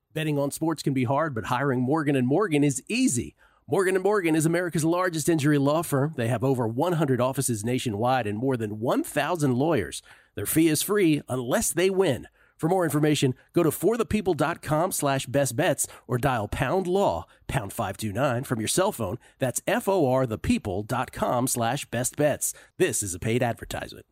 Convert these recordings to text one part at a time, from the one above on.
Betting on sports can be hard, but hiring Morgan & Morgan is easy. Morgan & Morgan is America's largest injury law firm. They have over 100 offices nationwide and more than 1,000 lawyers. Their fee is free unless they win. For more information, go to forthepeople.com/bestbets or dial #law, #529 from your cell phone. That's forthepeople.com/bestbets. This is a paid advertisement.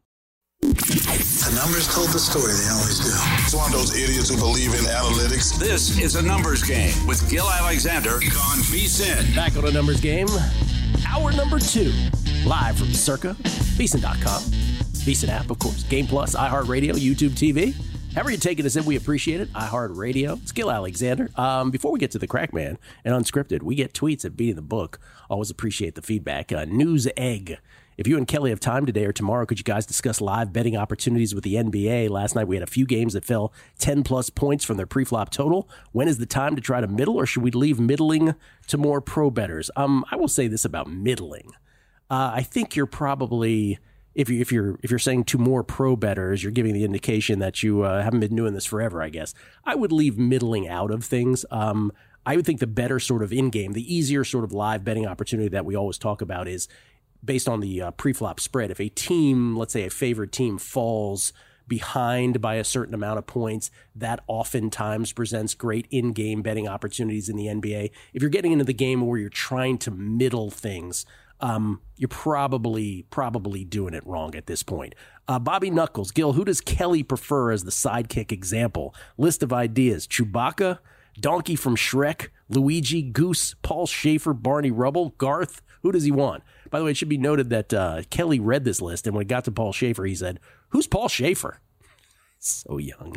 The numbers told the story. They always do. It's one of those idiots who believe in analytics. This is A Numbers Game with Gil Alexander on VSiN. Back on A Numbers Game, hour number 2, live from Circa, VSiN.com, VSiN app, of course, Game Plus, iHeartRadio, YouTube TV. However you're taking us in, we appreciate it. iHeartRadio. It's Gil Alexander. Before we get to the Crackman and Unscripted, we get tweets at Beating the Book. Always appreciate the feedback. News Egg. If you and Kelly have time today or tomorrow, could you guys discuss live betting opportunities with the NBA? Last night we had a few games that fell 10-plus points from their pre-flop total. When is the time to try to middle, or should we leave middling to more pro bettors? I will say this about middling. I think you're probably, if you're saying to more pro bettors, you're giving the indication that you haven't been doing this forever, I guess. I would leave middling out of things. I would think the better sort of in-game, the easier sort of live betting opportunity that we always talk about is based on the pre-flop spread. If a team, let's say a favored team, falls behind by a certain amount of points, that oftentimes presents great in-game betting opportunities in the NBA. If you're getting into the game where you're trying to middle things, you're probably doing it wrong at this point. Bobby Knuckles, Gil, who does Kelly prefer as the sidekick example? List of ideas: Chewbacca, Donkey from Shrek, Luigi, Goose, Paul Schaefer, Barney Rubble, Garth. Who does he want? By the way, it should be noted that Kelly read this list, and when it got to Paul Schaefer, he said, "Who's Paul Schaefer?" So young.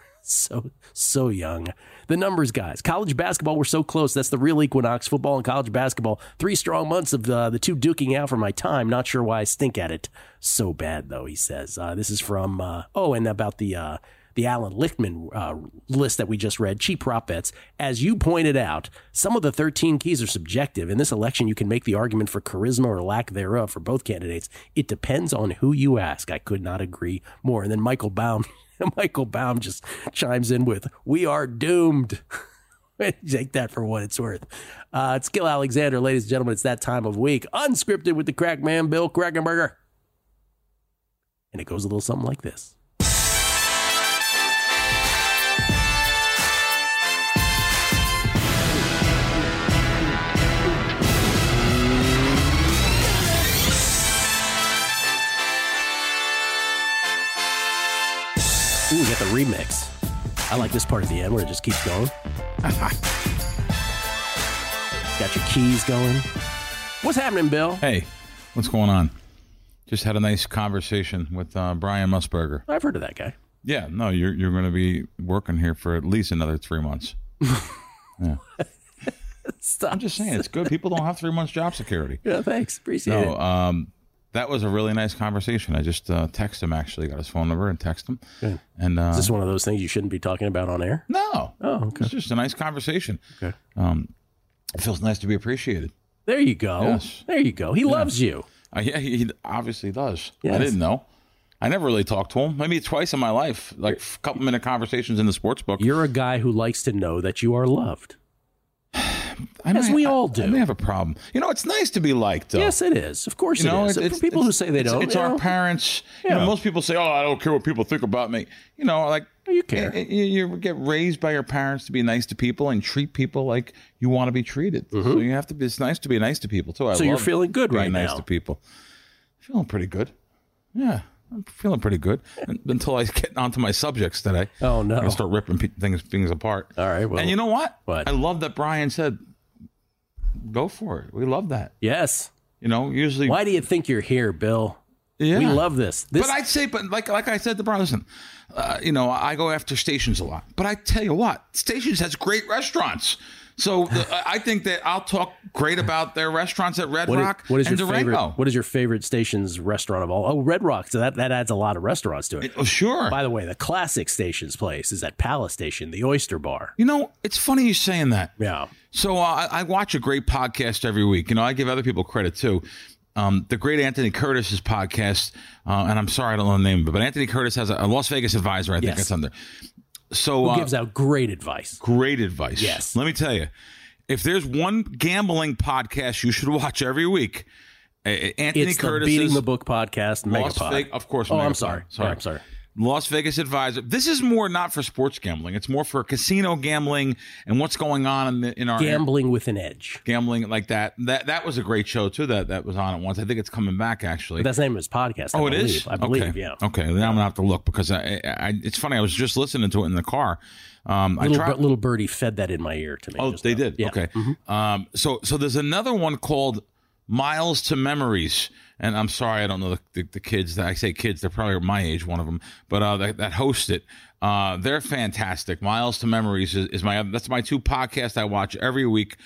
So young. The numbers, guys. College basketball, we're so close. That's the real Equinox. Football and college basketball. 3 strong months of the two duking out for my time. Not sure why I stink at it so bad, though, he says. This is from, and about the Alan Lichtman list that we just read, cheap prop bets. As you pointed out, some of the 13 keys are subjective. In this election, you can make the argument for charisma or lack thereof for both candidates. It depends on who you ask. I could not agree more. And then Michael Baum just chimes in with, "We are doomed." Take that for what it's worth. It's Gil Alexander, ladies and gentlemen. It's that time of week. Unscripted with the Crackman, Bill Krackomberger. And it goes a little something like this. Ooh, we got the remix. I like this part at the end where it just keeps going. Got your keys going. What's happening, Bill? Hey, what's going on? Just had a nice conversation with Brian Musburger. I've heard of that guy. Yeah, no, you're going to be working here for at least another 3 months. Yeah. Stop. I'm just saying, it's good. People don't have 3 months job security. Yeah, thanks. Appreciate it. That was a really nice conversation. I just texted him, actually. Got his phone number and texted him. Good. And is this one of those things you shouldn't be talking about on air? No. Oh, okay. It's just a nice conversation. Okay. It feels nice to be appreciate. There you go. Yes. There you go. He loves you. Yeah, he obviously does. Yes. I didn't know. I never really talked to him. Maybe twice in my life, like a couple-minute conversations in the sports book. You're a guy who likes to know that you are loved. As we all do. I may have a problem. You know, it's nice to be liked, though. Yes, it is. Of course it is. For people who say they don't. It's our parents. Yeah. You know, most people say, "Oh, I don't care what people think about me." You know, like you care. You get raised by your parents to be nice to people and treat people like you want to be treated. Mm-hmm. So you have to be. It's nice to be nice to people too. So you're feeling good right now. Nice to people. Feeling pretty good. Yeah. I'm feeling pretty good until I get onto my subjects today. Oh, no. I'm going to start ripping things apart. All right. Well, and you know what? What? I love that Brian said, go for it. We love that. Yes. You know, usually. Why do you think you're here, Bill? Yeah. We love this. But I'd say, like I said to Brian, listen, you know, I go after Stations a lot. But I tell you what, Stations has great restaurants. So I think that I'll talk great about their restaurants at Red Rock and Durango. What is your favorite Stations restaurant of all? Oh, Red Rock. So that adds a lot of restaurants to it. Oh, sure. By the way, the classic Stations place is at Palace Station, the Oyster Bar. You know, it's funny you saying that. Yeah. So I watch a great podcast every week. You know, I give other people credit too. The great Anthony Curtis's podcast, and I'm sorry I don't know the name of it, but Anthony Curtis has a Las Vegas Advisor, I think it's under. So Who gives out great advice. great advice. Yes. Let me tell you, if there's one gambling podcast you should watch every week, Anthony It's the Curtis's Beating the Book podcast, Megapod. Of course. Oh, I'm Megapod. sorry. I'm sorry. Las Vegas Advisor. This is more not for sports gambling. It's more for casino gambling and what's going on in our Gambling with an edge. gambling like that. That was a great show too. That was on it once. I think it's coming back actually. That's the name of his podcast. It is. I believe. Okay. Yeah. Okay. Then I'm gonna have to look because it's funny. I was just listening to it in the car. Little birdie fed that in my ear to me. Oh, they did. Yeah. Okay. So there's another one called Miles to Memories. And I'm sorry, I don't know the kids. That I say kids, they're probably my age, one of them. But that host it, they're fantastic. Miles to Memories is that's my two podcasts I watch every week.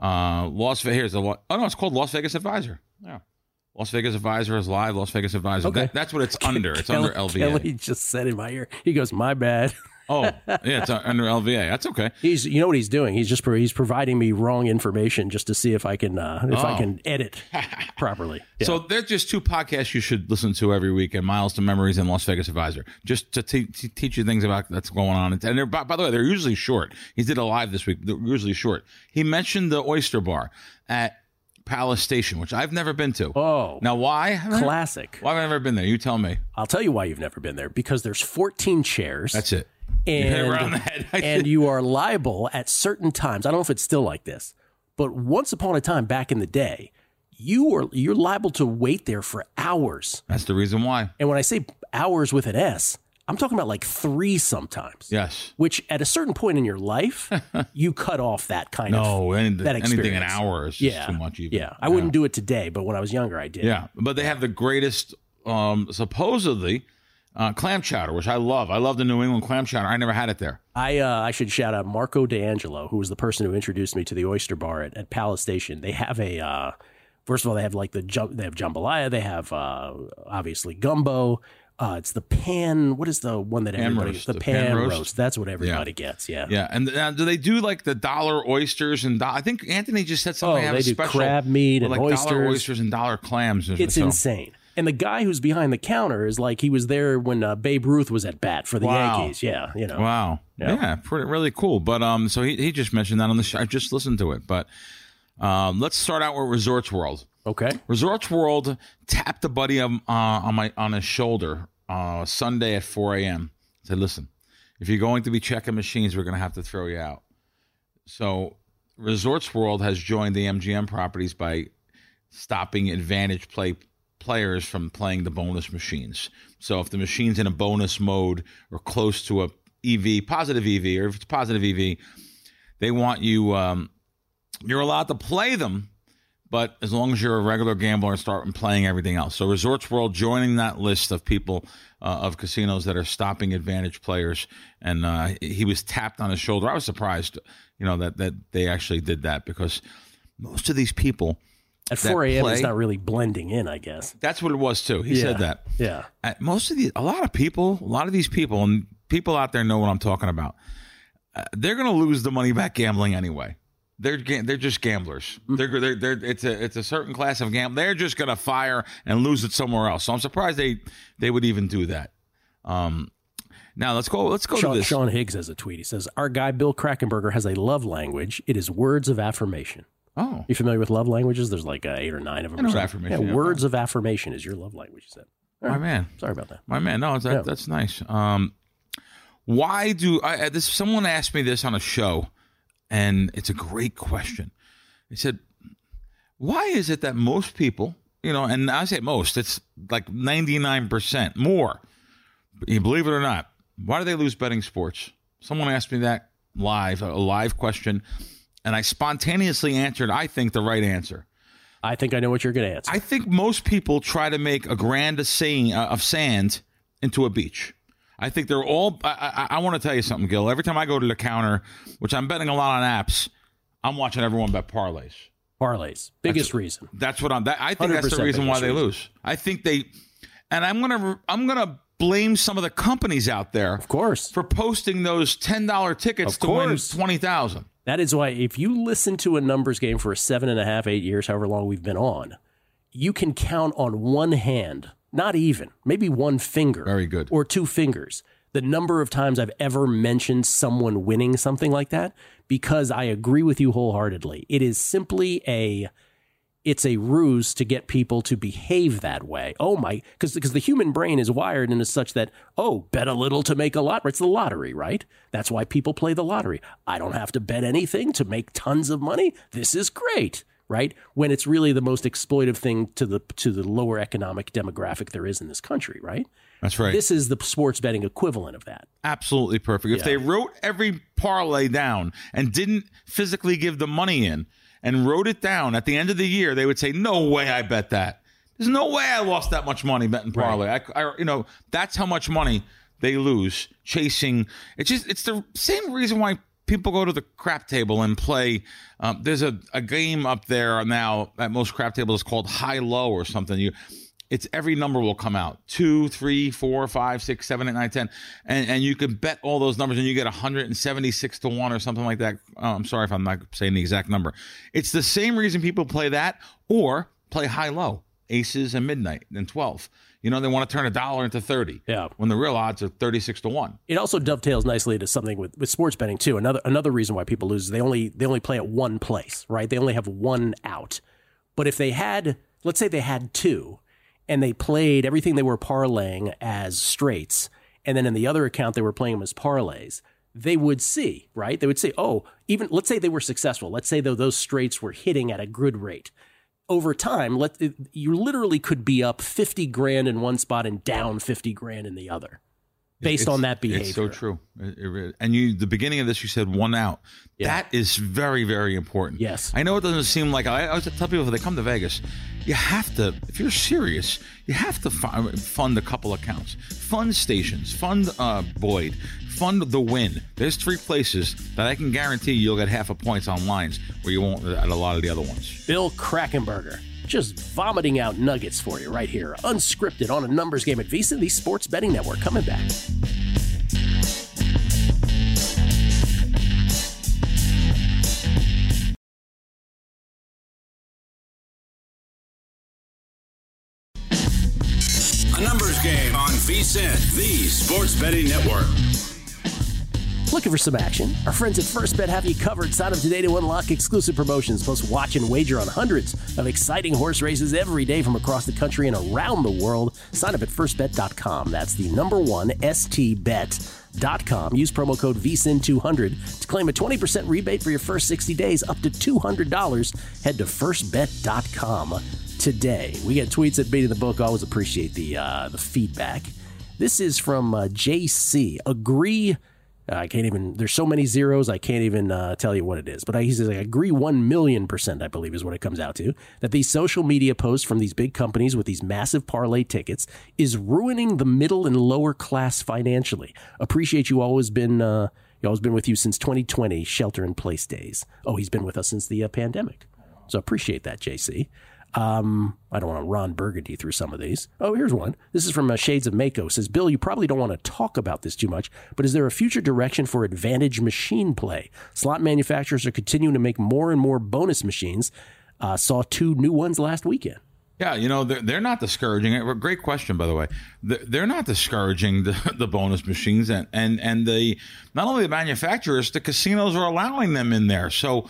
It's called Las Vegas Advisor. Yeah, Las Vegas Advisor is live. Las Vegas Advisor. Okay. That's what it's under. It's under LVA. Kelly just said in my ear. He goes, "My bad." Oh, yeah, it's under LVA. That's okay. You know what he's doing? He's providing me wrong information just to see if I can edit properly. Yeah. So they're just two podcasts you should listen to every week, and Miles to Memories and Las Vegas Advisor, just to teach you things about that's going on. And they're, by the way, they're usually short. He did a live this week. They're usually short. He mentioned the Oyster Bar at Palace Station, which I've never been to. Oh. Now why? Classic. Why have I never been there? You tell me. I'll tell you why you've never been there. Because there's 14 chairs. That's it. You hit it right on the head. And you are liable at certain times. I don't know if it's still like this, but once upon a time back in the day, you're liable to wait there for hours. That's the reason why. And when I say hours with an S, I'm talking about like 3 sometimes. Yes. Which at a certain point in your life, you cut off that kind of that experience. Anything an hour is just too much even. Yeah. I wouldn't do it today, but when I was younger, I did. Yeah. But they have the greatest, supposedly, clam chowder, which I love. I love the New England clam chowder. I never had it there. I should shout out Marco D'Angelo, who was the person who introduced me to the Oyster Bar at Palace Station. They have first of all, they have like they have jambalaya. They have obviously gumbo. It's the pan. What is the one that everybody gets? The pan roast. That's what everybody gets. Yeah. Yeah. And do they do like the dollar oysters and I think Anthony just said something. They do crab meat and like oysters. Dollar oysters and dollar clams. It's insane. And the guy who's behind the counter is like he was there when Babe Ruth was at bat for the Yankees. Yeah, you know. Wow. Yeah, really cool. But so he just mentioned that on the show. I just listened to it. But let's start out with Resorts World. Okay. Resorts World tapped a buddy on his shoulder Sunday at 4 a.m. Said, "Listen, if you're going to be checking machines, we're going to have to throw you out." So Resorts World has joined the MGM properties by stopping advantage players from playing the bonus machines. So if the machine's in a bonus mode or close to a positive EV, or if it's positive EV, they want you, you're allowed to play them, but as long as you're a regular gambler and start playing everything else. So Resorts World joining that list of people, of casinos that are stopping advantage players. And he was tapped on his shoulder. I was surprised, that they actually did that, because most of these people at 4 a.m. it's not really blending in, I guess. That's what it was too. He said that. Yeah. A lot of these people, and people out there know what I'm talking about. They're going to lose the money back gambling anyway. They're just gamblers. It's a certain class of gamble. They're just going to fire and lose it somewhere else. So I'm surprised they would even do that. Now let's go to this. Sean Higgs has a tweet. He says, "Our guy Bill Krackenberger has a love language. It is words of affirmation." Oh, you familiar with love languages? There's like 8 or 9 of them. I know affirmation. Yeah, words of affirmation is your love language. You said, My man. Sorry about that. My man. No, that's nice. Why do someone asked me this on a show, and it's a great question. He said, "Why is it that most people, and I say most, it's like 99% more, you believe it or not, why do they lose betting sports?" Someone asked me that a live question. And I spontaneously answered, I think, the right answer. I think I know what you're going to answer. I think most people try to make a grand of sand into a beach. I think they're all... I want to tell you something, Gil. Every time I go to the counter, which I'm betting a lot on apps, I'm watching everyone bet parlays. Parlays. Biggest reason. That's what I think that's the reason why they lose. I think they... And I'm gonna blame some of the companies out there, of course, for posting those $10 tickets to win $20,000. That is why if you listen to a numbers game for 7.5, 8 years, however long we've been on, you can count on one hand, not even, maybe one finger. Very good. Or 2 fingers. the number of times I've ever mentioned someone winning something like that, because I agree with you wholeheartedly. It is simply it's a ruse to get people to behave that way. Oh my, because the human brain is wired and is such that, oh, bet a little to make a lot. It's the lottery, right? That's why people play the lottery. I don't have to bet anything to make tons of money. This is great, right? When it's really the most exploitive thing to the lower economic demographic there is in this country, right? That's right. This is the sports betting equivalent of that. Absolutely perfect. If they wrote every parlay down and didn't physically give the money in and wrote it down at the end of the year, they would say, no way I bet that. There's no way I lost that much money betting parlay. Right. I that's how much money they lose chasing. It's the same reason why people go to the crap table and play. There's a game up there now at most crap tables called High Low or something. It's every number will come out 2, 3, 4, 5, 6, 7, 8, 9, 10. And you can bet all those numbers and you get 176 to 1 or something like that. I'm sorry if I'm not saying the exact number. It's the same reason people play that or play high low, aces and midnight and 12. They want to turn $1 into 30. Yeah. When the real odds are 36 to 1. It also dovetails nicely to something with sports betting too. Another reason why people lose is they only play at one place, right? They only have one out. But if they had, let's say they had two, and they played everything they were parlaying as straights, and then in the other account they were playing them as parlays, they would see, right? They would say, oh, even let's say they were successful. Let's say those straights were hitting at a good rate. Over time, you literally could be up 50 grand in one spot and down 50 grand in the other, based on that behavior. It's so true. And the beginning of this, you said one out. Yeah. That is very, very important. Yes. I know it doesn't seem like, I always tell people if they come to Vegas, you have to, if you're serious, you have to fund a couple accounts. Fund stations, fund Boyd, fund the Win. There's 3 places that I can guarantee you'll get half a points on lines where you won't at a lot of the other ones. Bill Krakenberger, just vomiting out nuggets for you right here, unscripted on a numbers game at VSiN, the Sports Betting Network. Coming back. A numbers game on VSiN, the Sports Betting Network. Looking for some action? Our friends at First Bet have you covered. Sign up today to unlock exclusive promotions. Plus, watch and wager on hundreds of exciting horse races every day from across the country and around the world. Sign up at firstbet.com. That's the number one, stbet.com. Use promo code VSIN200 to claim a 20% rebate for your first 60 days, up to $200. Head to firstbet.com today. We get tweets at Beating the Book. Always appreciate the feedback. This is from JC. Agree. I can't even, there's so many zeros, I can't even tell you what it is. But he says, I agree 1,000,000%, I believe is what it comes out to, that these social media posts from these big companies with these massive parlay tickets is ruining the middle and lower class financially. Appreciate you always been with you since 2020, shelter in place days. Oh, he's been with us since the pandemic. So appreciate that, JC. I don't want to Ron Burgundy through some of these. Oh, here's one. This is from Shades of Mako. Says, Bill, you probably don't want to talk about this too much, but is there a future direction for advantage machine play? Slot manufacturers are continuing to make more and more bonus machines. Saw 2 new ones last weekend. Yeah, they're not discouraging it. Great question, by the way. They're not discouraging the bonus machines, and the not only the manufacturers, the casinos are allowing them in there. So,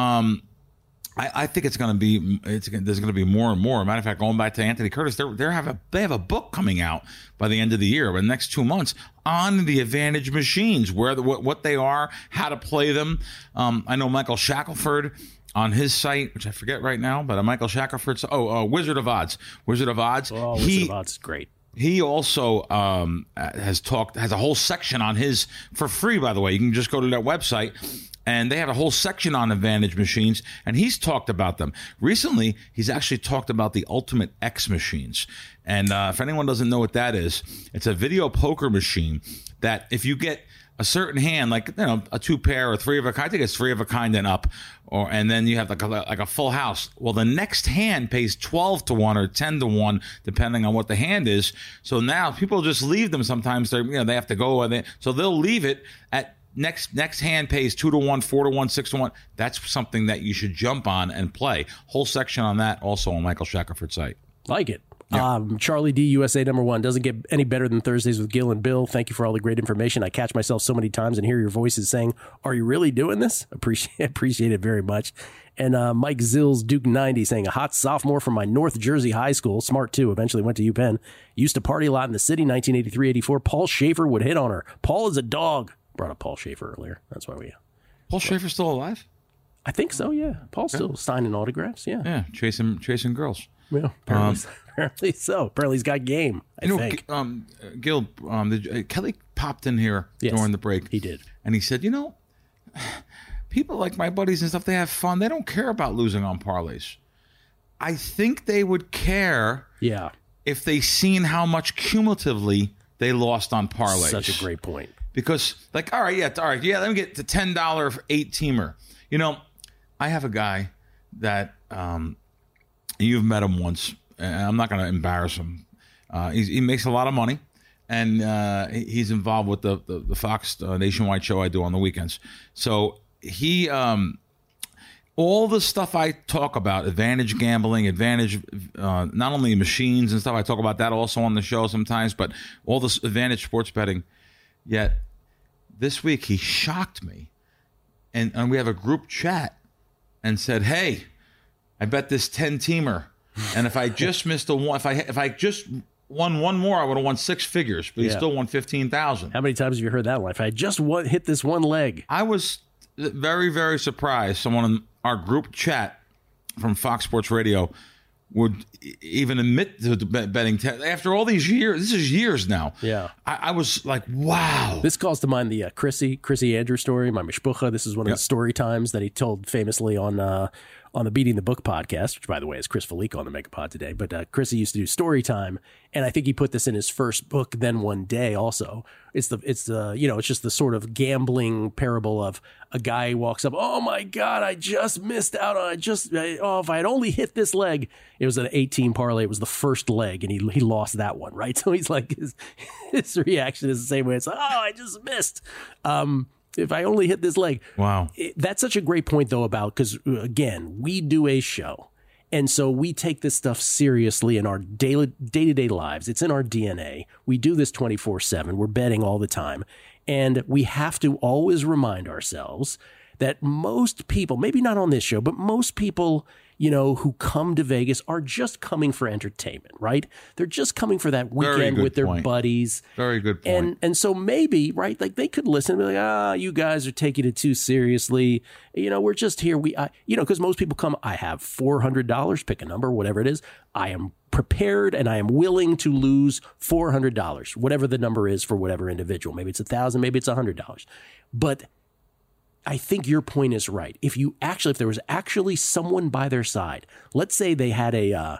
I think there's going to be more and more. Matter of fact, going back to Anthony Curtis, they have a book coming out by the end of the year, or the next 2 months, on the advantage machines, what they are, how to play them. I know Michael Shackelford on his site, which I forget right now, but Michael Shackelford's Wizard of Odds. Wizard of Odds. Oh, Wizard of Odds is great. He also has a whole section on his for free, by the way. You can just go to their website. And they have a whole section on advantage machines, and he's talked about them. Recently, he's actually talked about the Ultimate X machines. And if anyone doesn't know what that is, it's a video poker machine that if you get a certain hand, like a 2 pair or 3 of a kind, I think it's 3 of a kind and up, and then you have like a full house. Well, the next hand pays 12 to 1 or 10 to 1, depending on what the hand is. So now people just leave them sometimes. They have to go, so they'll leave it at next hand pays 2 to 1, 4 to 1, 6 to 1. That's something that you should jump on and play. Whole section on that also on Michael Shackelford's site. Like it. Charlie D, USA #1. Doesn't get any better than Thursdays with Gil and Bill. Thank you for all the great information. I catch myself so many times and hear your voices saying, "Are you really doing this?" Appreciate it very much. And Mike Zills, Duke 90, saying, a hot sophomore from my North Jersey high school, smart too, eventually went to UPenn. Used to party a lot in the city, 1983-84. Paul Schaefer would hit on her. Paul is a dog. Brought up Paul Schaefer earlier. That's why we... Paul Schaefer's still alive? I think so, yeah. Paul's still signing autographs, yeah. Yeah, chasing girls. Yeah, apparently so. Apparently he's got game, I think. Gil, Kelly popped in here during the break. He did. And he said, people like my buddies and stuff, they have fun. They don't care about losing on parlays. I think they would care if they seen how much cumulatively they lost on parlays. Such a great point. Because, all right, let me get the $10 8-teamer. I have a guy that you've met him once, and I'm not going to embarrass him. He makes a lot of money, and he's involved with the Fox Nationwide show I do on the weekends. So he, all the stuff I talk about, advantage gambling, not only machines and stuff, I talk about that also on the show sometimes, but all this advantage sports betting. Yet this week he shocked me, and we have a group chat, and said, "Hey, I bet this 10-teamer, and if I just missed if I just won one more, I would have won 6 figures, but he still won 15,000." How many times have you heard that one? If I just hit this one leg. I was very, very surprised someone in our group chat from Fox Sports Radio would even admit to betting after all these years. This is years now. Yeah, I was like, wow. This calls to mind the Chrissy Andrew story, my mishpucha. This is one of the story times that he told famously on the Beating the Book podcast, which by the way is Chris Felico on the Megapod today. But Chrissy used to do story time, and I think he put this in his first book, Then One Day. Also, it's just the sort of gambling parable of a guy who walks up, "Oh my God, I just missed out on if I had only hit this leg." It was an 18 parlay. It was the first leg, and he lost that one, right? So he's like, his reaction is the same way. It's like, "Oh, I just missed." If I only hit this leg. Wow. That's such a great point, though, because, again, we do a show. And so we take this stuff seriously in our day-to-day lives. It's in our DNA. We do this 24/7. We're betting all the time. And we have to always remind ourselves that most people, maybe not on this show, but most people, who come to Vegas are just coming for entertainment, right? They're just coming for that weekend with their buddies. Very good point. And so maybe, right, like they could listen and be like, you guys are taking it too seriously. We're just here. Because most people come, I have $400, pick a number, whatever it is. I am prepared and I am willing to lose $400, whatever the number is for whatever individual. Maybe it's $1,000, maybe it's $100. But I think your point is right. If there was actually someone by their side, let's say they had a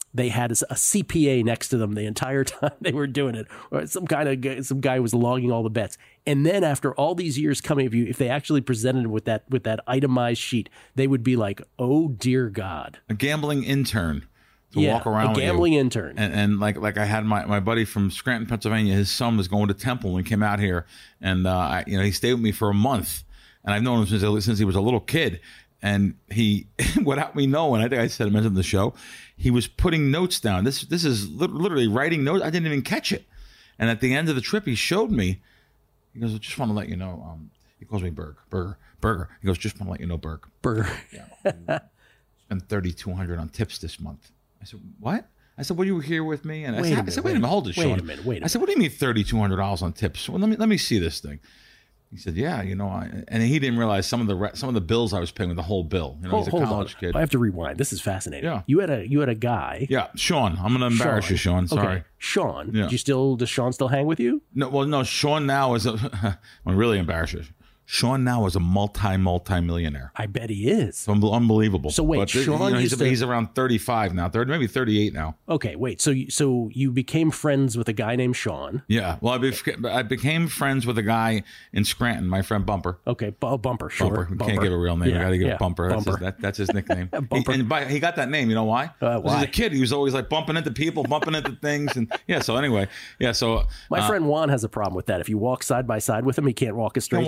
CPA next to them the entire time they were doing it, or some guy was logging all the bets, and then after all these years coming, if they actually presented with that itemized sheet, they would be like, "Oh dear God!" A gambling intern to walk around. A gambling intern, and like I had my buddy from Scranton, Pennsylvania. His son was going to Temple and came out here, and he stayed with me for a month. And I've known him since he was a little kid. And he, without me knowing, I think I mentioned in the show, he was putting notes down. This is literally writing notes. I didn't even catch it. And at the end of the trip, he showed me. He goes, "I just want to let you know." He calls me Burger. He goes, "Just want to let you know, Burger. Yeah, spent $3,200 on tips this month." I said, "What?" I said, "Well, you were here with me." And I said, "Wait a minute, hold it, Sean." Wait a minute. I said, "What do you mean $3,200 on tips?" Well, let me see this thing. He said, "Yeah, and he didn't realize some of the bills I was paying with the whole bill. He's a college kid." I have to rewind. This is fascinating. Yeah. You had a guy. Yeah, Sean. I'm going to embarrass you, Sean. Sorry. Okay. Sean. Yeah. Does Sean still hang with you? No. Sean now is I'm really embarrass you. Sean now is a multi-millionaire. I bet he is. Unbelievable. So wait, Sean he's around 35 now, maybe 38 now. Okay, wait. So you became friends with a guy named Sean. Yeah. Well, I became friends with a guy in Scranton, my friend Bumper. Okay, Bumper. Sure. Bumper. Can't give a real name. I got to give Bumper. That's his nickname. Bumper. He got that name. You know why? Why? As a kid, he was always like bumping into people, bumping into things, and So anyway, So my friend Juan has a problem with that. If you walk side by side with him, he can't walk a straight line.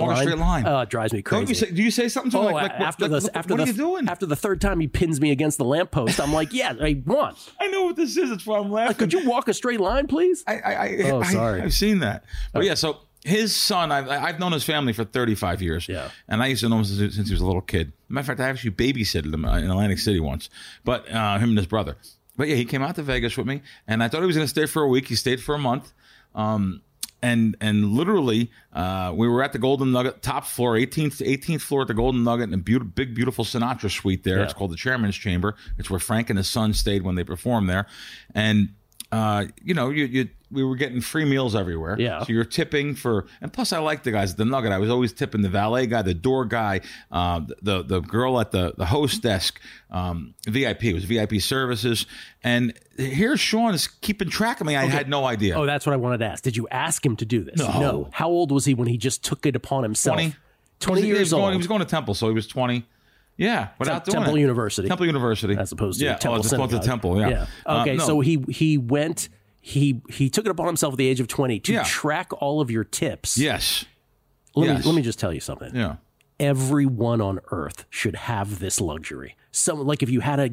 line. It drives me crazy. Don't you say? Do you say something to him like after what are you doing? After the third time he pins me against the lamppost, I'm like, yeah, I won. I know what this is. That's why I'm laughing. Could you walk a straight line, please? Sorry. I've seen that. But yeah, so his son, I've known his family for 35 years. Yeah. And I used to know him since he was a little kid. Matter of fact, I actually babysitted him in Atlantic City once. But him and his brother. But yeah, he came out to Vegas with me, and I thought he was going to stay for a week. He stayed for a month. And literally, we were at the Golden Nugget, top floor, 18th floor at the Golden Nugget, in a big, beautiful Sinatra suite there. Yeah. It's called the Chairman's Chamber. It's where Frank and his son stayed when they performed there. And, we were getting free meals everywhere. Yeah. So you're tipping and plus I like the guys at the Nugget. I was always tipping the valet guy, the door guy, the girl at the host desk, VIP. It was VIP services. And here's Sean is keeping track of me. I had no idea. Oh, that's what I wanted to ask. Did you ask him to do this? No. How old was he when he just took it upon himself? 20 years old. He was going to Temple, so he was 20. Yeah, without doing Temple it. University. Temple University. As opposed to Temple as opposed to Temple, yeah. Okay, so he went... He took it upon himself at the age of 20 to track all of your tips. Yes. Let me just tell you something. Yeah. Everyone on earth should have this luxury. If you had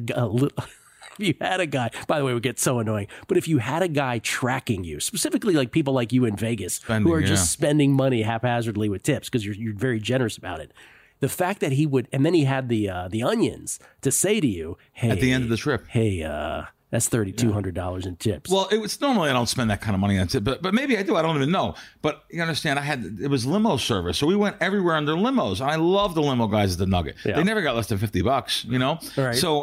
a guy, by the way, it would get so annoying, but if you had a guy tracking you, specifically like people like you in Vegas who are just spending money haphazardly with tips because you're very generous about it. The fact that he would, and then he had the onions to say to you, hey, at the end of the trip, hey, that's $3,200 in tips. Well, it's normally I don't spend that kind of money on tips, but maybe I do. I don't even know. But you understand, it was limo service, so we went everywhere under limos. And I love the limo guys at the Nugget. Yeah. They never got less than $50, you know. Right. So,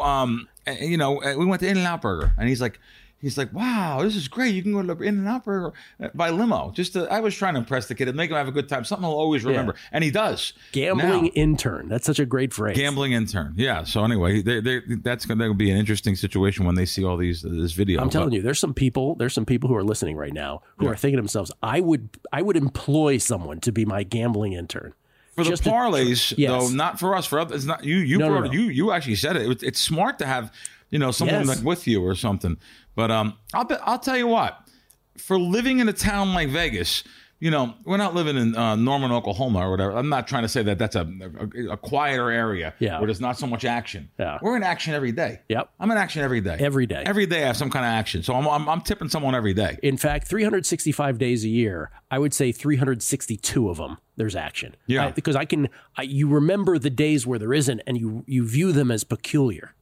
we went to In-N-Out Burger, and he's like, wow, this is great. You can go to In-N-Out Burger by limo. I was trying to impress the kid and make him have a good time. Something he'll always remember. Yeah. And he does. Gambling intern. That's such a great phrase. Gambling intern. Yeah. So anyway, that's going to be an interesting situation when they see all this video. I'm telling you, there's some people who are listening right now who are thinking to themselves, I would employ someone to be my gambling intern. For the parlays, though, not for us. For others, not you. You actually said it. It's smart to have someone like with you or something. But I'll tell you what, for living in a town like Vegas, we're not living in Norman, Oklahoma or whatever. I'm not trying to say that that's a quieter area where there's not so much action. Yeah. We're in action every day. Yep. I'm in action every day. Every day. Every day I have some kind of action. So I'm tipping someone every day. In fact, 365 days a year, I would say 362 of them, there's action. Yeah. Because you remember the days where there isn't, and you view them as peculiar.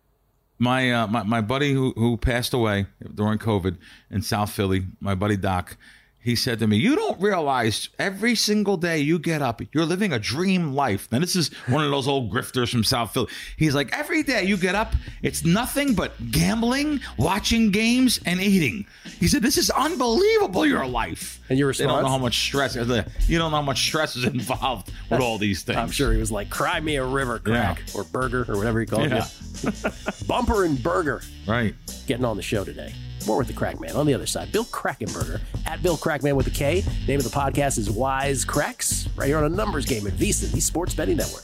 My buddy who passed away during COVID in South Philly, my buddy Doc, he said to me, you don't realize every single day you get up, you're living a dream life. Now, this is one of those old grifters from South Philly. He's like, every day you get up, it's nothing but gambling, watching games, and eating. He said, this is unbelievable, your life. And your response? They don't know how much stress. You don't know how much stress is involved with all these things. I'm sure he was like, cry me a river crack or burger or whatever he called it. Bumper and burger. Right. Getting on the show today. More with the Crackman. On the other side, Bill Krackomberger, at Bill Crackman with a K. Name of the podcast is Wise Cracks, right here on a numbers game at VSiN, the Sports Betting Network.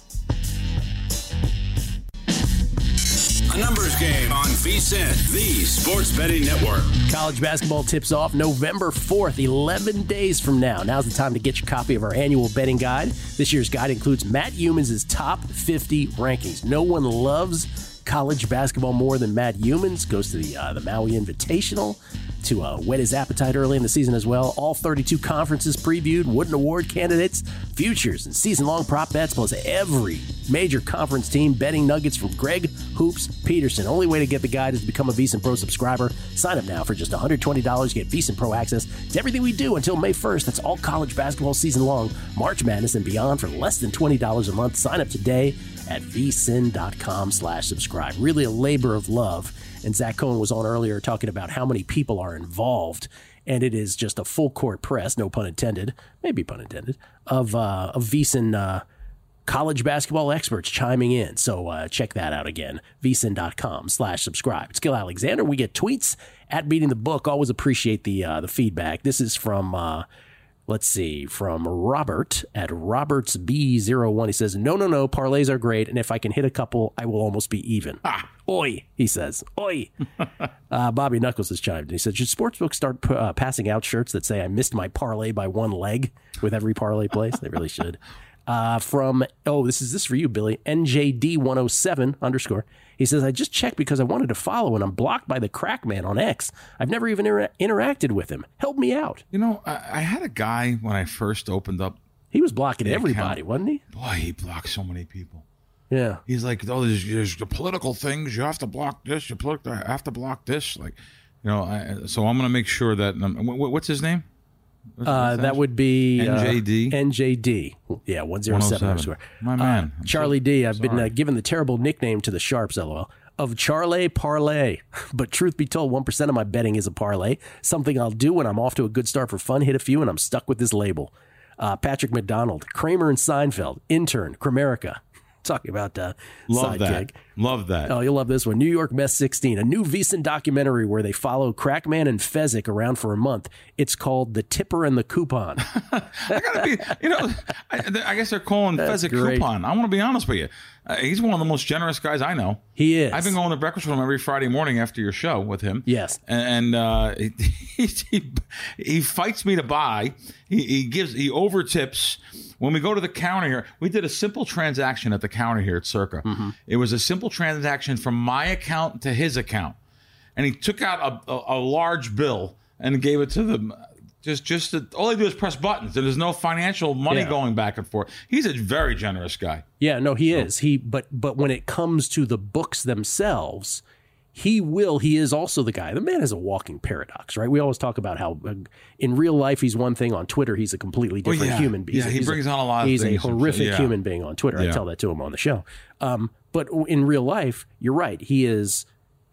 A numbers game on VSiN, the Sports Betting Network. College basketball tips off November 4th, 11 days from now. Now's the time to get your copy of our annual betting guide. This year's guide includes Matt Youmans' top 50 rankings. No one loves college basketball more than Matt Youmans. Goes to the Maui Invitational to whet his appetite early in the season as well. All 32 conferences previewed, Wooden Award candidates, futures, and season-long prop bets, plus every major conference team betting nuggets from Greg Hoops Peterson. Only way to get the guide is to become a VSiN Pro subscriber. Sign up now for just $120. Get VSiN Pro access to everything we do until May 1st. That's all college basketball season long, March Madness and beyond for less than $20 a month. Sign up today at vsin.com/subscribe. Really a labor of love. And Zach Cohen was on earlier talking about how many people are involved. And it is just a full court press, no pun intended, maybe pun intended, of VSiN college basketball experts chiming in. So check that out again, vsin.com/subscribe. It's Gil Alexander. We get tweets at Beating the Book. Always appreciate the feedback. This is from from Robert at RobertsB01. He says, no, parlays are great, and if I can hit a couple, I will almost be even. Oi, he says. Oi. Bobby Knuckles has chimed in. He said, should sportsbooks start passing out shirts that say I missed my parlay by one leg with every parlay place? They really should. This is for you, Billy. NJD107 _ He says, I just checked because I wanted to follow and I'm blocked by the crack man on X. I've never even interacted with him. Help me out. You know, I had a guy when I first opened up. He was blocking everybody, wasn't he? Boy, he blocked so many people. Yeah. He's like, oh, there's the political things. You have to block this. You have to block this. Like, you know, so I'm going to make sure that, what's his name? That would be NJD. NJD. Yeah, 107. My man. Charlie D. I've been given the terrible nickname to the Sharps, LOL, of Charlie Parlay. But truth be told, 1% of my betting is a parlay. Something I'll do when I'm off to a good start for fun, hit a few, and I'm stuck with this label. Patrick McDonald, Kramer and Seinfeld, intern, Kramerica. Talking about love sidekick. Love that. Oh, you'll love this one. New York Mess 16, a new VSiN documentary where they follow Crackman and Fezzik around for a month. It's called The Tipper and the Coupon. I gotta be, you know, I guess they're calling Fezzik Coupon. I want to be honest with you. He's one of the most generous guys I know. He is. I've been going to breakfast with him every Friday morning after your show with him. Yes. And he fights me to buy. He over tips. When we go to the counter here, we did a simple transaction at the counter here at Circa. Mm-hmm. It was a simple transaction from my account to his account. And he took out a large bill and gave it to them. All they do is press buttons. There's no financial money going back and forth. He's a very generous guy. Yeah, no, he is. But when it comes to the books themselves, he is also the guy. The man is a walking paradox, right? We always talk about how in real life he's one thing, on Twitter he's a completely different human being. Yeah, he brings on a lot of things. He's a horrific human being on Twitter. I tell that to him on the show. But in real life, you're right. He is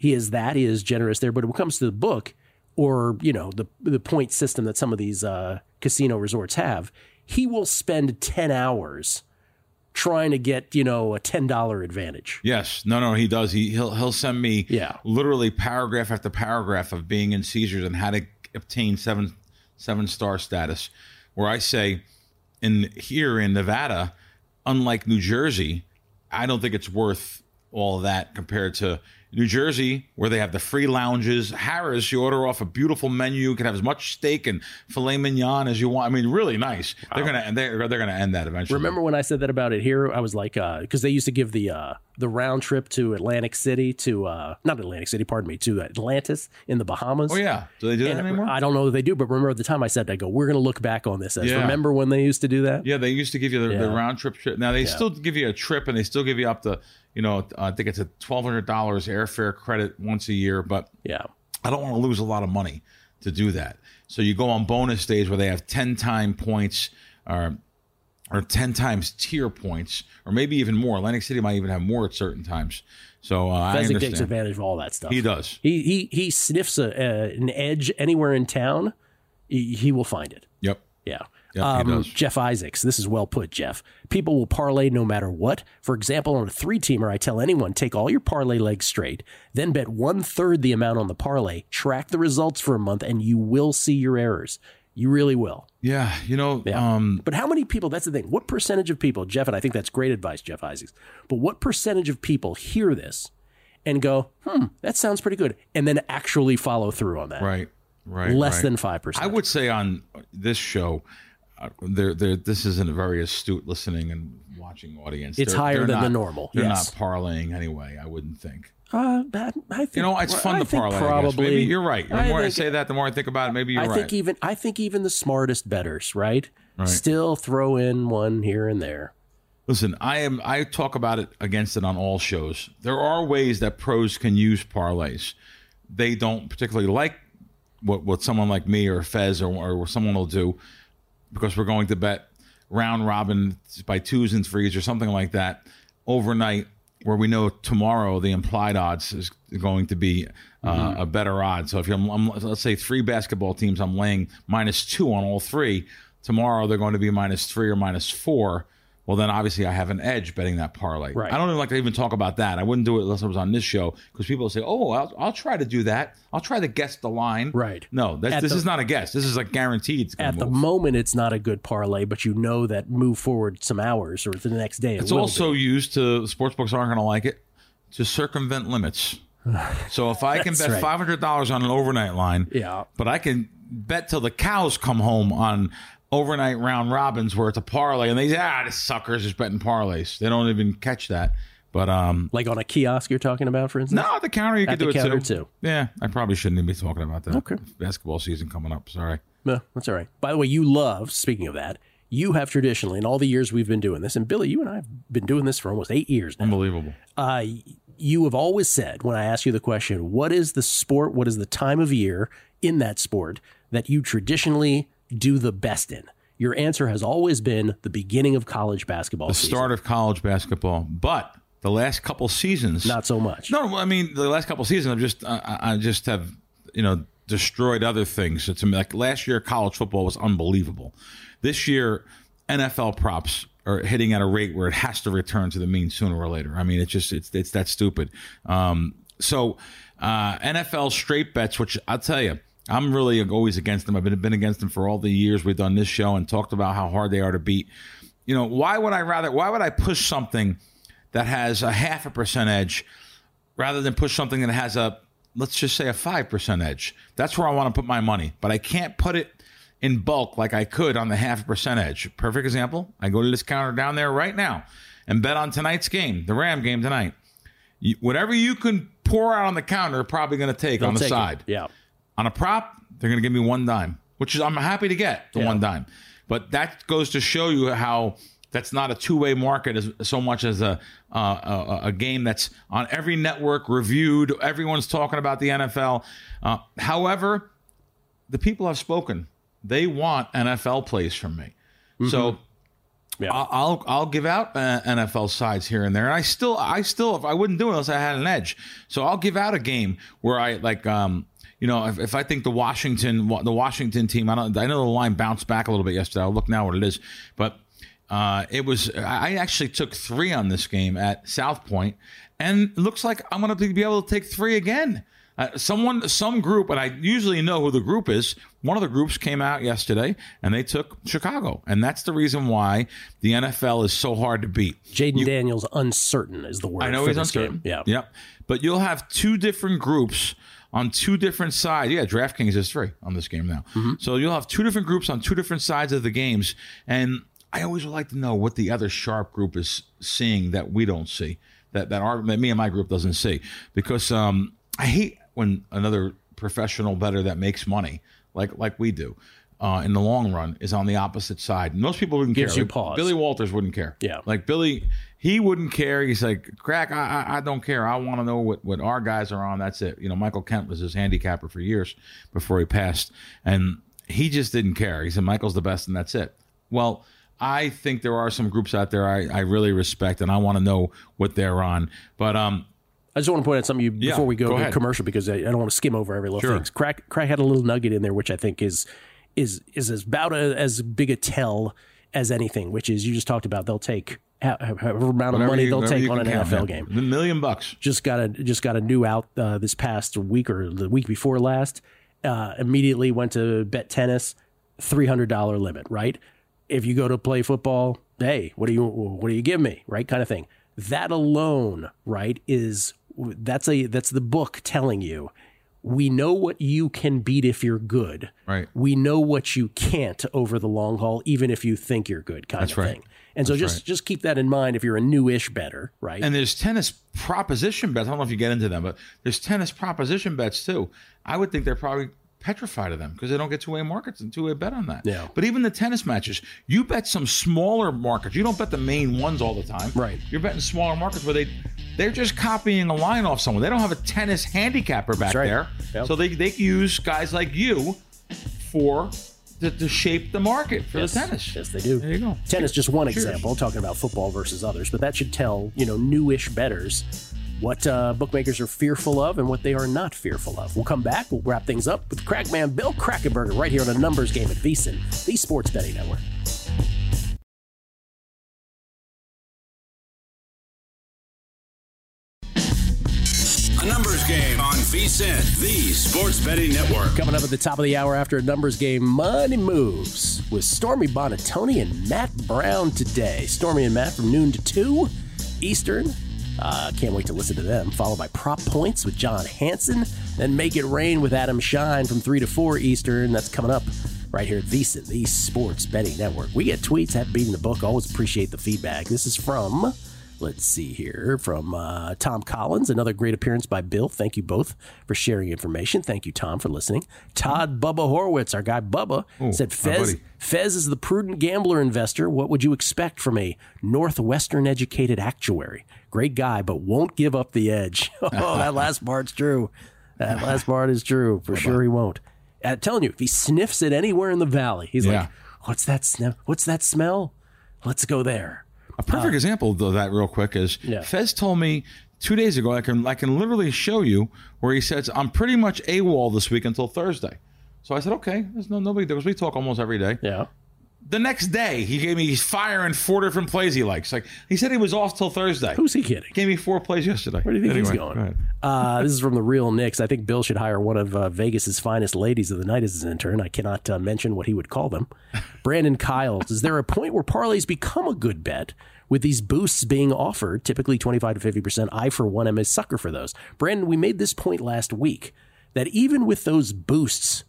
generous there. But when it comes to the book, or, you know, the point system that some of these casino resorts have, he will spend 10 hours trying to get, you know, a $10 advantage. Yes. No, he does. He'll send me literally paragraph after paragraph of being in Caesars and how to obtain seven-star status, where I say, here in Nevada, unlike New Jersey, I don't think it's worth all of that compared to New Jersey, where they have the free lounges. Harris, you order off a beautiful menu. You can have as much steak and filet mignon as you want. I mean, really nice. Wow. They're gonna end that eventually. Remember when I said that about it here? I was like, because they used to give the round trip to Atlantic City to not Atlantic City, pardon me, to Atlantis in the Bahamas. Oh yeah, do they do that anymore? I don't know if they do, but remember at the time I said, we're gonna look back on this as remember when they used to do that? Yeah, they used to give you the round trip. Now they still give you a trip, and they still give you up to, you know, I think it's a $1,200 airfare credit once a year, but I don't want to lose a lot of money to do that. So you go on bonus days where they have 10 time points or 10 times tier points, or maybe even more. Atlantic City might even have more at certain times. So I understand. Takes advantage of all that stuff. He does. He sniffs an edge anywhere in town. He will find it. Yep. Yeah. Yep, he does. Jeff Isaacs, this is well put, Jeff. People will parlay no matter what. For example, on a 3-teamer, I tell anyone, take all your parlay legs straight, then bet 1/3 the amount on the parlay, track the results for a month, and you will see your errors. You really will. Yeah, you know. Yeah. But how many people, that's the thing, what percentage of people, Jeff, and I think that's great advice, Jeff Isaacs, but what percentage of people hear this and go, that sounds pretty good, and then actually follow through on that? Right. Less than 5%. I would say on this show, this isn't a very astute listening and watching audience. It's higher than the normal. They're not parlaying anyway, I wouldn't think. I think, you know, it's fun to parlay. Probably. Maybe you're right. The more I say that, the more I think about it. Maybe you're right. I think even the smartest bettors, right, still throw in one here and there. Listen, I talk about it against it on all shows. There are ways that pros can use parlays. They don't particularly like what someone like me or Fez or someone will do, because we're going to bet round robin by 2s and 3s or something like that overnight, where we know tomorrow the implied odds is going to be a better odds. So if let's say 3 basketball teams, I'm laying -2 on all 3. Tomorrow they're going to be -3 or -4. Well, then obviously I have an edge betting that parlay. Right. I don't even like to even talk about that. I wouldn't do it unless I was on this show, because people will say, oh, I'll try to do that. I'll try to guess the line. Right. No, this is not a guess. This is like guaranteed. At the moment, it's not a good parlay, but you know that move forward some hours or the next day. It's also used to, sportsbooks aren't going to like it, to circumvent limits. So if I can bet $500 on an overnight line, but I can bet till the cows come home on overnight round robins where it's a parlay, and the suckers just betting parlays. They don't even catch that. But like on a kiosk you're talking about, for instance? No, at the counter you could do it too. Yeah, I probably shouldn't even be talking about that. Okay. Basketball season coming up. Sorry. No, that's all right. By the way, you love, speaking of that, you have traditionally, in all the years we've been doing this, and Billy, you and I have been doing this for almost 8 years now. Unbelievable. You have always said, when I ask you the question, what is the sport, what is the time of year in that sport that you traditionally do the best in? Your answer has always been the beginning of college basketball season. The start of college basketball. But the last couple seasons, not so much. No, I mean the last couple seasons, I just have destroyed other things. So to me, like last year, college football was unbelievable. This year, NFL props are hitting at a rate where it has to return to the mean sooner or later. I mean, it's that stupid. So NFL straight bets, which I'll tell you, I'm really always against them. I've been against them for all the years we've done this show and talked about how hard they are to beat. Why would I push something that has a 0.5% edge rather than push something that has let's just say a 5% edge? That's where I want to put my money, but I can't put it in bulk like I could on the 0.5% edge. Perfect example. I go to this counter down there right now and bet on tonight's game, the Ram game tonight. Whatever you can pour out on the counter, probably going to take on the side. Yeah. On a prop, they're going to give me $1 dime, which is I'm happy to get the $1 dime. But that goes to show you how that's not a two-way market so much as a game that's on every network, reviewed. Everyone's talking about the NFL. However, the people have spoken. They want NFL plays from me. Mm-hmm. So I'll give out NFL sides here and there. And I still, if I wouldn't do it unless I had an edge. So I'll give out a game where I like, if I think the Washington team, I know the line bounced back a little bit yesterday. I'll look now what it is, but I actually took 3 on this game at South Point, and it looks like I'm going to be able to take 3 again. Some group, and I usually know who the group is. One of the groups came out yesterday, and they took Chicago, and that's the reason why the NFL is so hard to beat. Jaden Daniels, uncertain is the word. I know for he's this uncertain. Game. Yeah. Yep. But you'll have 2 different groups on 2 different sides. Yeah, DraftKings is 3 on this game now. Mm-hmm. So you'll have 2 different groups on 2 different sides of the games, and I always would like to know what the other sharp group is seeing that we don't see, that me and my group doesn't see, because I hate when another professional bettor that makes money like we do in the long run is on the opposite side. Most people wouldn't Gives care. You pause. Billy Walters wouldn't care. Yeah. Like Billy, he wouldn't care. He's like, Crack, I don't care. I want to know what our guys are on. That's it. Michael Kent was his handicapper for years before he passed, and he just didn't care. He said, Michael's the best, and that's it. Well, I think there are some groups out there I really respect, and I want to know what they're on. But I just want to point out something before we go to commercial, because I don't want to skim over every little thing. Crack had a little nugget in there, which I think is about as big a tell as anything, which is you just talked about they'll take however amount of money they'll take on an NFL game. $1 million. Just got a new out this past week or the week before last. Immediately went to bet tennis, $300 limit, right? If you go to play football, hey, what do you give me, right? Kind of thing. That alone, right, that's the book telling you, we know what you can beat if you're good. Right. We know what you can't over the long haul, even if you think you're good, kind of thing. And so just keep that in mind if you're a newish bettor, right? And there's tennis proposition bets. I don't know if you get into them, but there's tennis proposition bets too. I would think they're probably petrified of them because they don't get two-way markets and two-way bet on that. Yeah. But even the tennis matches, you bet some smaller markets. You don't bet the main ones all the time. Right. You're betting smaller markets where they're just copying a line off someone. They don't have a tennis handicapper back there. Yep. So they use guys like you to shape the market for the tennis. Yes, they do. There you go. Tennis, just one example, talking about football versus others, but that should tell, newish bettors what bookmakers are fearful of and what they are not fearful of. We'll come back. We'll wrap things up with Crackman Bill Krackomberger right here on a numbers game at VSiN, the Sports Betting Network. A numbers game on VSiN, the Sports Betting Network. Coming up at the top of the hour after a numbers game, Money Moves with Stormy Bonatoni and Matt Brown today. Stormy and Matt from noon to 2 Eastern. Can't wait to listen to them. Followed by Prop Points with John Hansen. Then Make It Rain with Adam Shine from 3 to 4 Eastern. That's coming up right right here at VSiN, the Sports Betting Network. We get tweets at Beating the Book. Always appreciate the feedback. This is from, let's see here, from Tom Collins. Another great appearance by Bill. Thank you both for sharing information. Thank you, Tom, for listening. Todd Bubba Horowitz, our guy Bubba, said Fez is the prudent gambler investor. What would you expect from a Northwestern educated actuary? Great guy, but won't give up the edge. Oh, that last part's true. That last part is true. For sure he won't. I'm telling you, if he sniffs it anywhere in the valley, he's like, what's that smell? Let's go there. A perfect example of that real quick is Fez told me 2 days ago, I can literally show you where he says, I'm pretty much AWOL this week until Thursday. So I said, okay, there's nobody there because we talk almost every day. Yeah. The next day, he gave me fire and 4 different plays he likes. Like he said he was off till Thursday. Who's he kidding? Gave me 4 plays yesterday. Where do you think he's going? This is from the Real Knicks. I think Bill should hire one of Vegas's finest ladies of the night as his intern. I cannot mention what he would call them. Brandon Kiles, is there a point where parlays become a good bet with these boosts being offered, typically 25 to 50%? I, for one, am a sucker for those. Brandon, we made this point last week that even with those boosts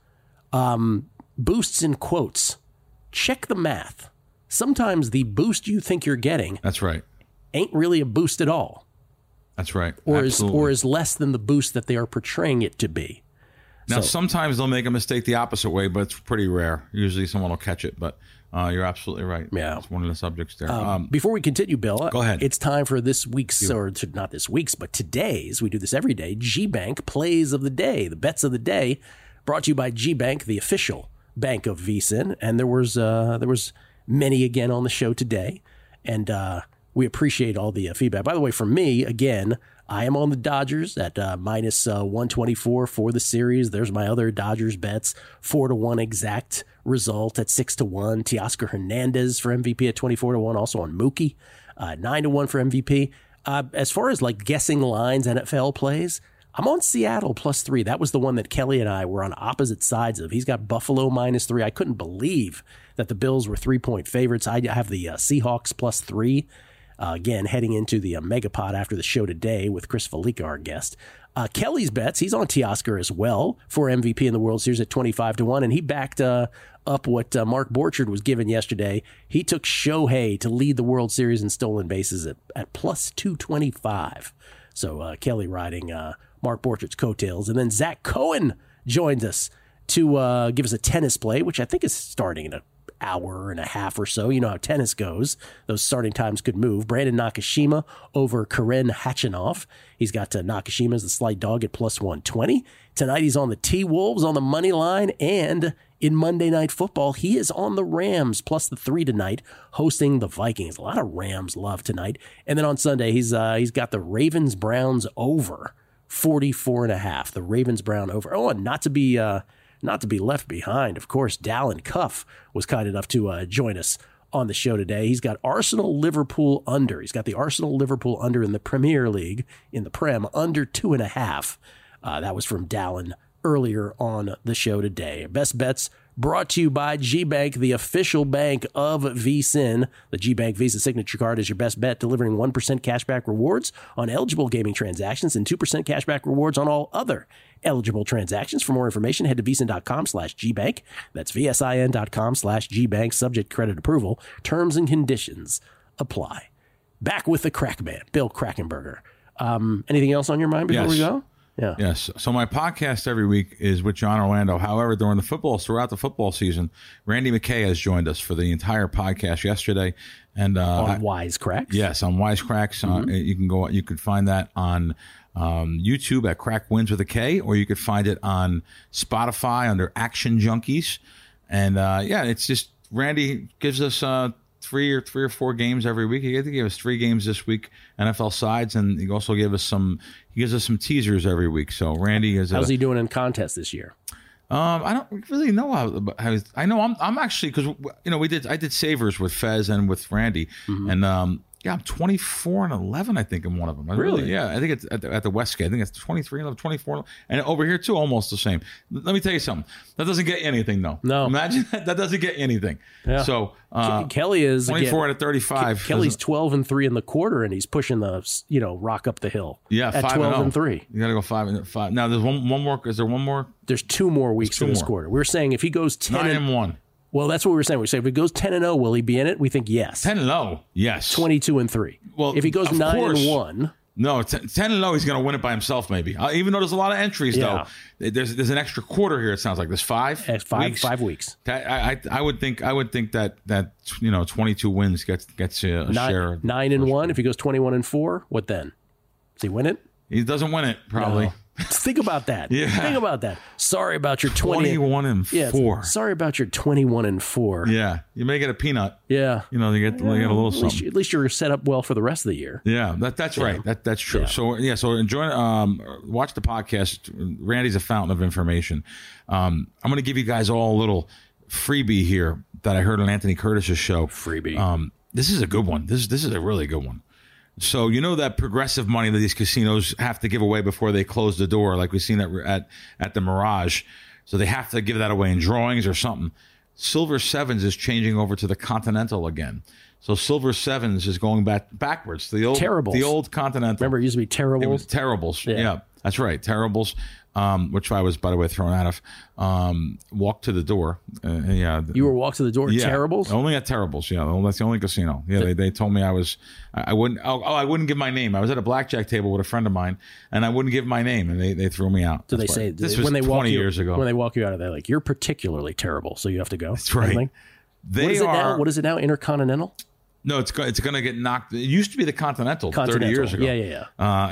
in quotes, check the math. Sometimes the boost you think you're getting, that's right, ain't really a boost at all. That's right. Or is less than the boost that they are portraying it to be. Now, sometimes they'll make a mistake the opposite way, but it's pretty rare. Usually someone will catch it, but you're absolutely right. Yeah. It's one of the subjects there. Before we continue, Bill, go ahead. It's time for this week's, not this week's, but today's, we do this every day, G-Bank Plays of the Day, the bets of the day, brought to you by G-Bank, the official bank of VSiN. And there was many again on the show today, and we appreciate all the feedback. By the way, for me, again, I am on the Dodgers at minus 124 for the series. There's my other Dodgers bets, 4-1 exact result at 6-1. Teoscar Hernandez for MVP at 24-1, also on Mookie, 9-1 for MVP. As far as like guessing lines, NFL plays, I'm on Seattle +3. That was the one that Kelly and I were on opposite sides of. He's got Buffalo -3. I couldn't believe that the Bills were 3-point favorites. I have the Seahawks +3. Again, heading into the Megapod after the show today with Chris Felica, our guest. Kelly's bets, he's on Teoscar as well for MVP in the World Series at 25-1, and he backed up what Mark Borchard was given yesterday. He took Shohei to lead the World Series in stolen bases at +225. So Kelly riding Mark Borchard's coattails. And then Zach Cohen joins us to give us a tennis play, which I think is starting in an hour and a half or so. You know how tennis goes. Those starting times could move. Brandon Nakashima over Karen Khachanov. He's got Nakashima as the slight dog at +120. Tonight he's on the T-Wolves on the money line, and in Monday Night Football, he is on the Rams +3 tonight, hosting the Vikings. A lot of Rams love tonight. And then on Sunday, he's got the Ravens-Browns over 44.5. The Ravens-Brown over. Oh, and not to be left behind, of course, Dallin Cuff was kind enough to join us on the show today. He's got Arsenal-Liverpool under. He's got the Arsenal-Liverpool under in the Premier League, in the Prem, under 2.5. That was from Dallin earlier on the show today. Best bets brought to you by G-Bank, the official bank of VSiN. The G-Bank Visa Signature Card is your best bet, delivering 1% cashback rewards on eligible gaming transactions and 2% cashback rewards on all other eligible transactions. For more information, head to VSiN.com/GBank. That's VSIN.com/GBank. Subject credit approval. Terms and conditions apply. Back with the Crackman, Bill Krackomberger. Anything else on your mind before we go? Yeah. Yes. So my podcast every week is with John Orlando. However, throughout the football season, Randy McKay has joined us for the entire podcast yesterday. And on Wisecracks? Yes, on Wisecracks. Mm-hmm. You can find that on YouTube at Crack Wins with a K, or you could find it on Spotify under Action Junkies. And it's just Randy gives us three or four games every week. He gave us 3 games this week, NFL sides, and he also gives us some teasers every week. So Randy is. How's he doing in contests this year? I don't really know how I know I'm actually, because I did Savers with Fez and with Randy, mm-hmm. and Yeah, I'm 24-11, I think, in one of them. Really? Yeah, I think it's at the Westgate. I think it's 23-11, 24, and over here too, almost the same. Let me tell you something. That doesn't get you anything, though. No. Imagine that doesn't get you anything. Yeah. So Kelly is 24 out of 35. Kelly's 12-3 in the quarter, and he's pushing the rock up the hill. Yeah, at 12-3. You got to go 5-5. Now there's one more. Is there one more? There's 2 more weeks in this quarter. We were saying if he goes 9-1. Well, that's what we were saying. We say if he goes 10-0, will he be in it? We think yes. 10-0, yes. 22-3. Well, if he goes 9-1, no, 10-0, he's going to win it by himself. Maybe, even though there's a lot of entries. Though there's an extra quarter here. It sounds like there's 5 weeks. 5 weeks. I would think that 22 wins gets you a share. 9-1. If he goes 21-4, what then? Does he win it? He doesn't win it probably. No. Think about that. Yeah. Think about that. Sorry about your 21-4. Yeah, sorry about your 21-4. Yeah, you may get a peanut. Yeah, you get a little something. At least you're set up well for the rest of the year. Yeah, that's right. That's true. Yeah. So enjoy. Watch the podcast. Randy's a fountain of information. I'm going to give you guys all a little freebie here that I heard on Anthony Curtis's show. Freebie. This is a good one. This is a really good one. So that progressive money that these casinos have to give away before they close the door, like we've seen at the Mirage. So they have to give that away in drawings or something. Silver Sevens is changing over to the Continental again. So Silver Sevens is going backwards. The old Continental. Remember, it used to be Terribles? It was Terribles. Yeah, that's right. Terribles. Which I was, by the way, thrown out of. Walk to the door. You were walk to the door at Terribles? Only at Terribles. Yeah, that's the only casino. Yeah, they told me I wouldn't. I wouldn't give my name. I was at a blackjack table with a friend of mine, and I wouldn't give my name, and they threw me out. So they say this was when they 20 years ago. When they walk you out of there, like you're particularly terrible, so you have to go. That's right. What is it now? Intercontinental? No, it's going to get knocked. It used to be the Continental 30 years ago. Yeah.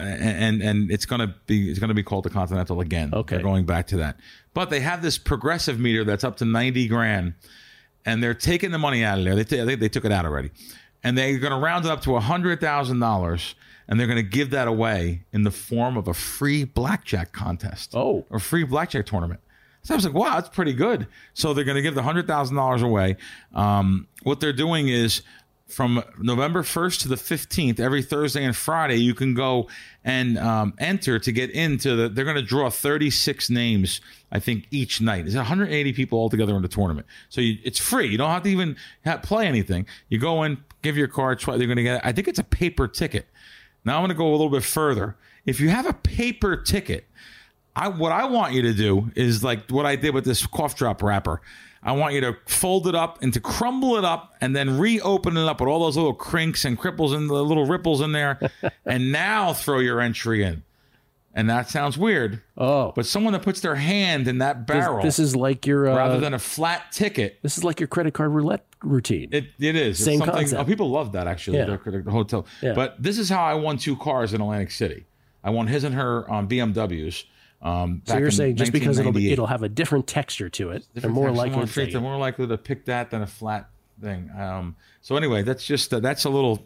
And it's going to be called the Continental again. Okay, they're going back to that. But they have this progressive meter that's up to $90,000, and they're taking the money out of there. I think they took it out already, and they're going to round it up to $100,000, and they're going to give that away in the form of a free blackjack contest. Oh, a free blackjack tournament. So I was like, wow, that's pretty good. So they're going to give the $100,000 away. What they're doing is, from November 1st to the 15th, every Thursday and Friday, you can go and enter to get into they're going to draw 36 names, I think, each night. There's 180 people altogether in the tournament. So it's free. You don't have to even play anything. You go in, give your card, they're going to get, I think it's a paper ticket. Now I'm going to go a little bit further. If you have a paper ticket, what I want you to do is like what I did with this cough drop wrapper. I want you to fold it up and to crumble it up and then reopen it up with all those little crinks and cripples and the little ripples in there, and now throw your entry in. And that sounds weird. Oh. But someone that puts their hand in that barrel. This is like your... rather than a flat ticket. This is like your credit card roulette routine. It is. Same concept. Oh, people love that, actually, the hotel. Yeah. But this is how I won 2 cars in Atlantic City. I won his and her BMWs. So you're saying just because it'll have a different texture to it, they're more likely to pick that than a flat thing. So anyway, that's a little.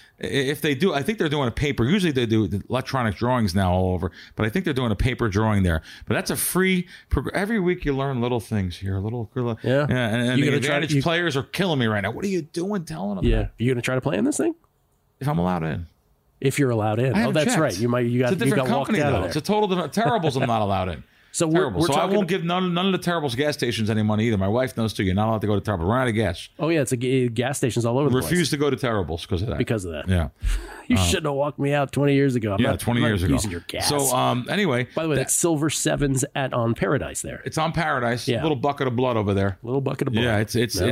If they do, I think they're doing a paper. Usually they do electronic drawings now all over, but I think they're doing a paper drawing there. But that's a free. Every week you learn little things here, little. Yeah. And the Advantage players are killing me right now. What are you doing telling them? Yeah. You gonna try to play in this thing? If I'm allowed in. If you're allowed in. Oh, that's checked. Right. You got it's a different company, walked out though. of there. It's a total different. Terribles I'm not allowed in. So I won't give none of the Terribles gas stations any money either. My wife knows too. You're not allowed to go to Terribles. Run out of gas. Oh yeah, it's gas stations all over the place. Refuse to go to Terribles because of that. Because of that. Yeah. You shouldn't have walked me out 20 years ago. I'm not 20 years ago. Using your gas. So anyway, by the way, that's Silver Sevens on Paradise there. It's on Paradise. Yeah. A little bucket of blood over there. Little bucket of blood. Yeah,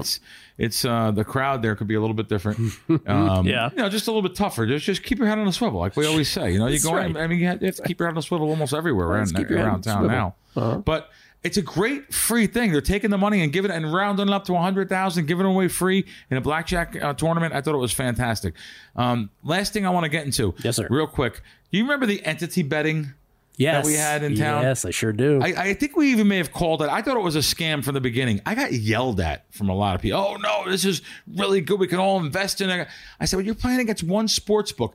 it's the crowd there could be a little bit different. Yeah. Just a little bit tougher. Just keep your head on a swivel, like we always say. You go. Right. I mean, you have to keep your head on a swivel almost everywhere around town now. Uh-huh. But it's a great free thing. They're taking the money and rounding it up to $100,000, giving it away free in a blackjack tournament. I thought it was fantastic. Last thing I want to get into, yes, sir, real quick. Do you remember the entity betting? That we had in town? Yes, I sure do. I think we even may have called it. I thought it was a scam from the beginning. I got yelled at from a lot of people. Oh, no, this is really good. We can all invest in it. I said, well, you're playing against one sports book.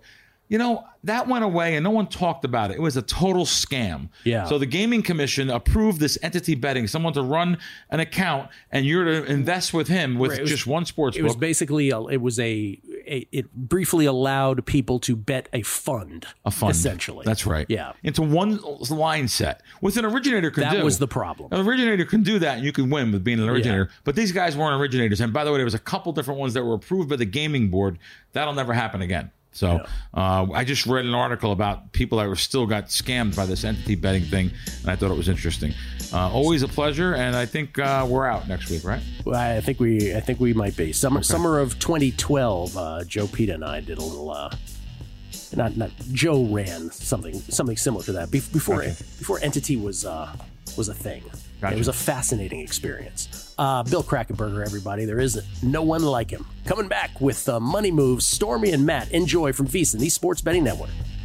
That went away and no one talked about it. It was a total scam. Yeah. So the Gaming Commission approved this entity betting, someone to run an account and you're to invest with him with just one sports book. It was basically it briefly allowed people to bet a fund, essentially. That's right. Yeah. Into one line set. With an originator can do. That was the problem. An originator can do that, and you can win with being an originator. But these guys weren't originators. And by the way, there was a couple different ones that were approved by the gaming board. That'll never happen again. So I just read an article about people that were still got scammed by this entity betting thing, and I thought it was interesting. Always a pleasure, and I think we're out next week, right? Well, I think we might be. Summer of 2012, Joe Pita and I did a little not Joe ran something similar to that before Entity was a thing. Gotcha. It was a fascinating experience. Bill Krackomberger, everybody. There is no one like him. Coming back with Money Moves, Stormy and Matt. Enjoy from VSiN, the Sports Betting Network.